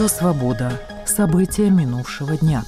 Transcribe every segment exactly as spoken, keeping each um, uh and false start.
Радио «Свобода». События минувшего дня.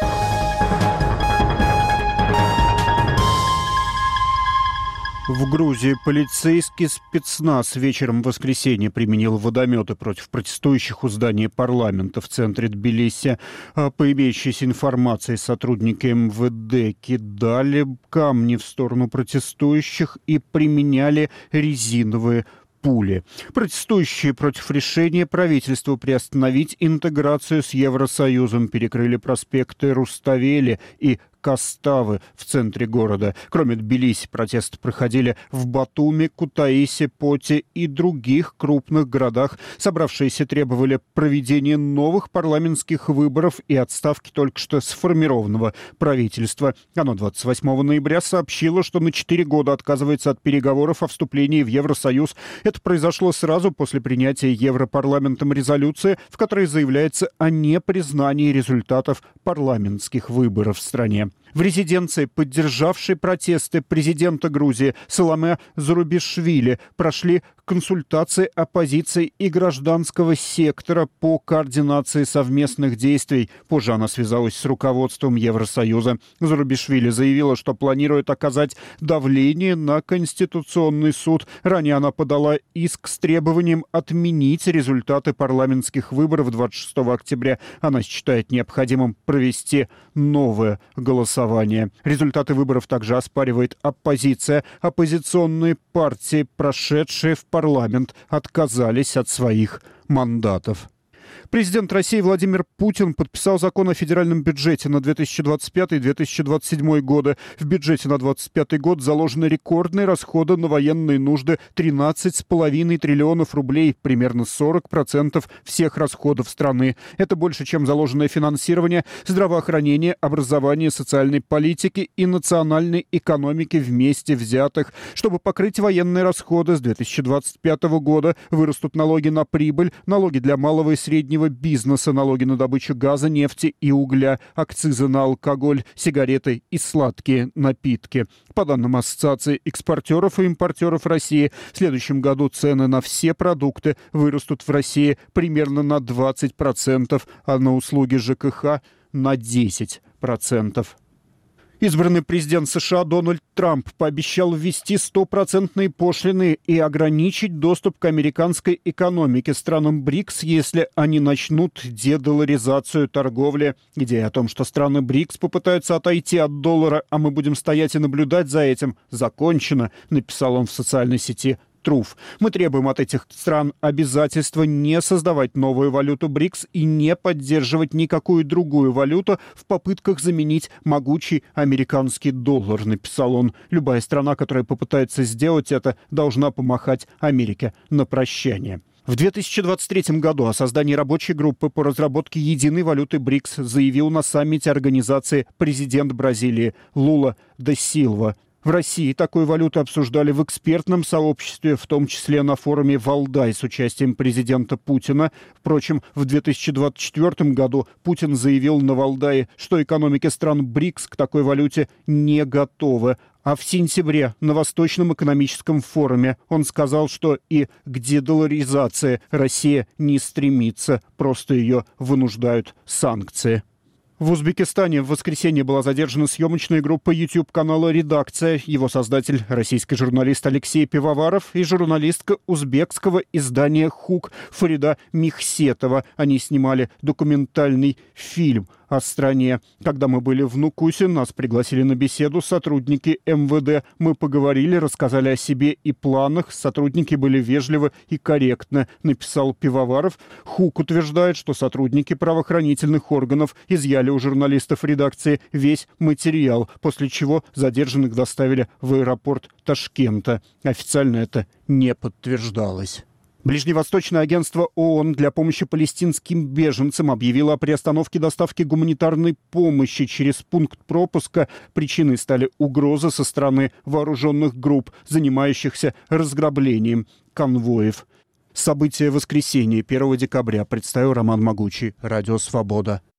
В Грузии полицейский спецназ вечером в воскресенье применил водометы против протестующих у здания парламента в центре Тбилиси. По имеющейся информации, сотрудники эм вэ дэ кидали камни в сторону протестующих и применяли резиновые пули. Протестующие против решения правительства приостановить интеграцию с Евросоюзом перекрыли проспекты Руставели и Каставы в центре города. Кроме Тбилиси, протесты проходили в Батуми, Кутаиси, Поте и других крупных городах. Собравшиеся требовали проведения новых парламентских выборов и отставки только что сформированного правительства. Оно двадцать восьмого ноября сообщило, что на четыре года отказывается от переговоров о вступлении в Евросоюз. Это произошло сразу после принятия Европарламентом резолюции, в которой заявляется о непризнании результатов парламентских выборов в стране. В резиденции, поддержавшей протесты президента Грузии Саломе Зурабишвили, прошли консультации оппозиции и гражданского сектора по координации совместных действий. Позже она связалась с руководством Евросоюза. Зурабишвили заявила, что планирует оказать давление на Конституционный суд. Ранее она подала иск с требованием отменить результаты парламентских выборов двадцать шестого октября. Она считает необходимым провести новое голосование. Результаты выборов также оспаривает оппозиция. Оппозиционные партии, прошедшие в парламент, отказались от своих мандатов. Президент России Владимир Путин подписал закон о федеральном бюджете на две тысячи двадцать пятый — две тысячи двадцать седьмой годы. В бюджете на двадцать пятый год заложены рекордные расходы на военные нужды — тринадцать с половиной триллионов рублей, примерно сорок процентов всех расходов страны. Это больше, чем заложенное финансирование здравоохранения, образования, социальной политики и национальной экономики вместе взятых. Чтобы покрыть военные расходы, с две тысячи двадцать пятого года вырастут налоги на прибыль, налоги для малого и среднего бизнеса, налоги на добычу газа, нефти и угля, акцизы на алкоголь, сигареты и сладкие напитки. По данным Ассоциации экспортеров и импортеров России, в следующем году цены на все продукты вырастут в России примерно на двадцать процентов, а на услуги жэ ка ха на десять процентов. Избранный президент США Дональд Трамп пообещал ввести стопроцентные пошлины и ограничить доступ к американской экономике странам БРИКС, если они начнут дедоларизацию торговли. Идея о том, что страны БРИКС попытаются отойти от доллара, а мы будем стоять и наблюдать за этим, закончена, написал он в социальной сети Труф. Мы требуем от этих стран обязательства не создавать новую валюту БРИКС и не поддерживать никакую другую валюту в попытках заменить могучий американский доллар, написал он. Любая страна, которая попытается сделать это, должна помахать Америке на прощание. В две тысячи двадцать третьем году о создании рабочей группы по разработке единой валюты БРИКС заявил на саммите организации президент Бразилии Лула да Силва. В России такую валюту обсуждали в экспертном сообществе, в том числе на форуме «Валдай» с участием президента Путина. Впрочем, в две тысячи двадцать четвёртом году Путин заявил на Валдае, что экономики стран БРИКС к такой валюте не готовы. А в сентябре на Восточном экономическом форуме он сказал, что и к дедоларизации Россия не стремится, просто ее вынуждают санкции. В Узбекистане в воскресенье была задержана съемочная группа YouTube-канала «Редакция». Его создатель — российский журналист Алексей Пивоваров и журналистка узбекского издания «Хук» Фарида Михсетова. Они снимали документальный фильм о стране. Когда мы были в Нукусе, нас пригласили на беседу сотрудники эм вэ дэ. Мы поговорили, рассказали о себе и планах. Сотрудники были вежливы и корректны, написал Пивоваров. Хук утверждает, что сотрудники правоохранительных органов изъяли у журналистов редакции весь материал, после чего задержанных доставили в аэропорт Ташкента. Официально это не подтверждалось. Ближневосточное агентство ООН для помощи палестинским беженцам объявило о приостановке доставки гуманитарной помощи через пункт пропуска. Причиной стали угрозы со стороны вооруженных групп, занимающихся разграблением конвоев. События воскресенья первого декабря представил Роман Могучий. Радио «Свобода».